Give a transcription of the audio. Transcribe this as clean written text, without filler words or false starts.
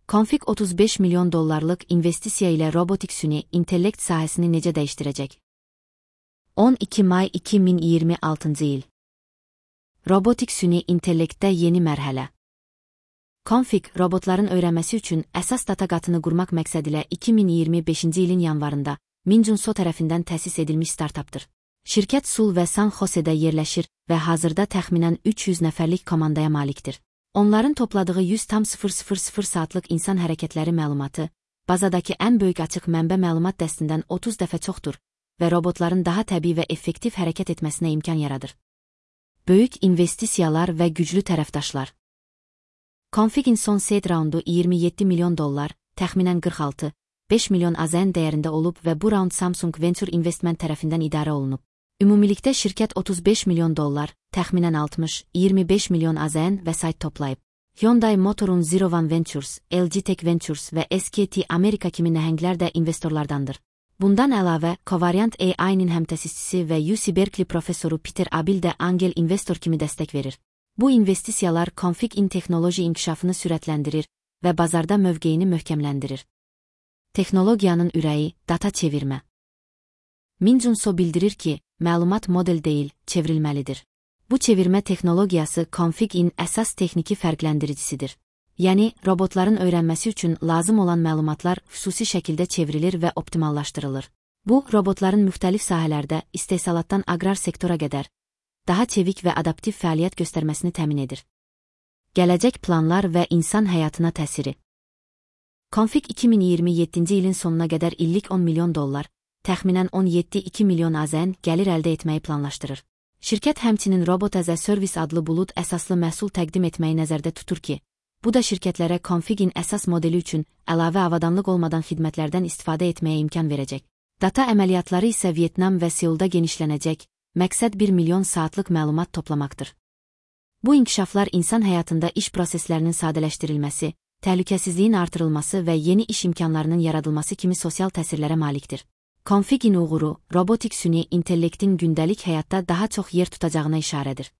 Config 35 milyon dollarlıq investisiya ilə robotik süni intellekt sahəsini necə dəyişdirəcək? 12 may 2026 il. Robotik süni intellektdə yeni mərhələ. Config, robotların öyrənməsi üçün əsas data qatını qurmaq məqsədilə 2025-ci ilin yanvarında Minjunso tərəfindən təsis edilmiş startapdır. Şirkət Sul və San Jose'də yerləşir və hazırda təxminən 300 nəfərlik komandaya malikdir. Onların topladığı 100,000 saatlıq insan hərəkətləri məlumatı, bazadakı ən böyük açıq mənbə məlumat dəstindən 30 dəfə çoxdur və robotların daha təbii və effektiv hərəkət etməsinə imkan yaradır. Böyük investisiyalar və güclü tərəfdaşlar. Config'in son seed raundu 27 milyon dollar, təxminən 46,5 milyon AZN dəyərində olub və bu raund Samsung Venture Investment tərəfindən idarə olunub. Ümumilikdə şirkət 35 milyon dollar, təxminən 60,25 milyon AZN vəsait toplayıb. Hyundai Motor'un Zero One Ventures, LG Tech Ventures və SKT Amerika kimi nəhənglər də investorlardandır. Bundan əlavə, Covariant AI-nin həmtəsisçisi və UC Berkeley professoru Peter Abil də Angel investor kimi dəstək verir. Bu investisiyalar Config-in texnoloji inkişafını sürətləndirir və bazarda mövqeyini möhkəmləndirir. Texnologiyanın ürəyi, data çevirmə. Minjunso bildirir ki, məlumat model deyil, çevrilməlidir. Bu çevirmə texnologiyası Config-in əsas texniki fərqləndiricisidir. Yəni, robotların öyrənməsi üçün lazım olan məlumatlar xüsusi şəkildə çevrilir və optimallaşdırılır. Bu, robotların müxtəlif sahələrdə, istehsalatdan aqrar sektora qədər, daha çevik və adaptiv fəaliyyət göstərməsini təmin edir. Gələcək planlar və insan həyatına təsiri. Config 2027-ci ilin sonuna qədər illik 10 milyon dollar, təxminən 17,2 milyon AZN gəlir əldə etməyi planlaşdırır. Şirkət həmçinin Robot as a Service adlı bulud əsaslı məhsul təqdim etməyi nəzərdə tutur ki, bu da şirkətlərə Config-in əsas modeli üçün əlavə avadanlıq olmadan xidmətlərdən istifadə etməyə imkan verəcək. Data əməliyyatları isə Vyetnam və Seulda genişlənəcək, məqsəd 1 milyon saatlıq məlumat toplamaqdır. Bu inkişaflar insan həyatında iş proseslərinin sadələşdirilməsi, təhlükəsizliyin artırılması və yeni iş imkanlarının yaradılması kimi sosial təsirlərə malikdir. Config-in uğuru, robotik süni intellektin gündəlik həyatda daha çox yer tutacağına işarədir.